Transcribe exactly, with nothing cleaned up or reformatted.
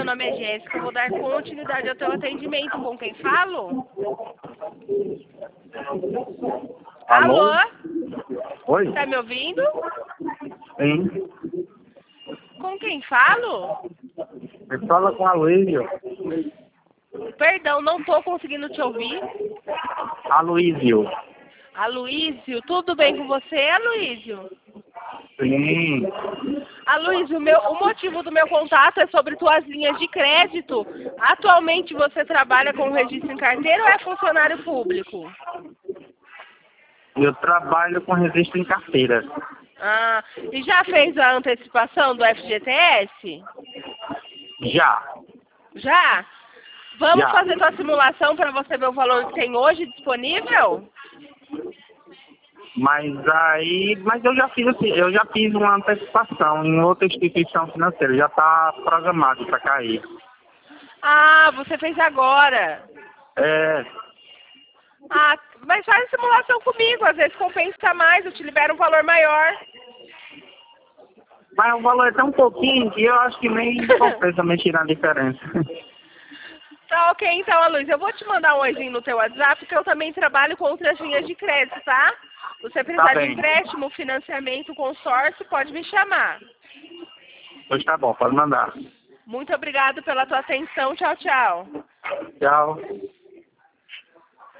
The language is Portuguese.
nome é Jéssica, eu vou dar continuidade ao teu atendimento. Com quem falo? Alô? Alô? Oi? Tá me ouvindo? Sim. Com quem falo? Me fala com a Luísio. Perdão, não tô conseguindo te ouvir. Aloísio. Aloísio, tudo bem com você, Aloísio? Sim. Aloísio, o, meu, o motivo do meu contato é sobre tuas linhas de crédito. Atualmente você trabalha com registro em carteira ou é funcionário público? Eu trabalho com registro em carteira. Ah, e já fez a antecipação do F G T S? Já. Já? Vamos Já. fazer tua simulação para você ver o valor que tem hoje disponível? Mas aí, mas eu já fiz assim, eu já fiz uma antecipação em outra instituição financeira, já está programado para cair. Ah, você fez agora. É, Ah, mas faz a simulação comigo, às vezes compensa mais, eu te libero um valor maior. mas o valor é tão pouquinho que eu acho que nem compensa me tirar a diferença. Tá ok, então, Aloysio, eu vou te mandar um oizinho no teu WhatsApp, porque eu também trabalho com outras linhas de crédito, tá? Você precisar Tá de bem. empréstimo, financiamento, consórcio, pode me chamar. Pois tá bom, pode mandar. Muito obrigado pela tua atenção, tchau, tchau. Tchau.